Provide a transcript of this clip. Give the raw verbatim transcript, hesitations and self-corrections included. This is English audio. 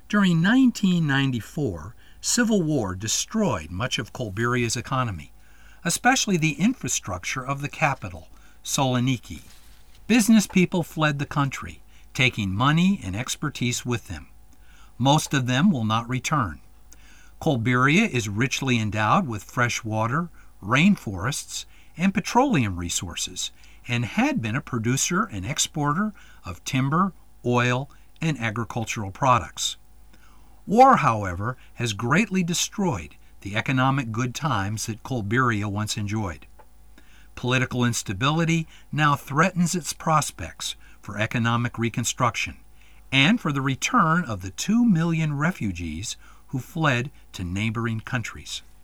During nineteen ninety-four, civil war destroyed much of Kolbiria's economy, especially the infrastructure of the capital, Saloniki. Business people fled the country, taking money and expertise with them. Most of them will not return. Kolbiria is richly endowed with fresh water, rainforests, and petroleum resources, and had been a producer and exporter of timber, oil, and agricultural products. War, however, has greatly destroyed the economic good times that Kolbiria once enjoyed. Political instability now threatens its prospects for economic reconstruction and for the return of the two million refugees who fled to neighboring countries.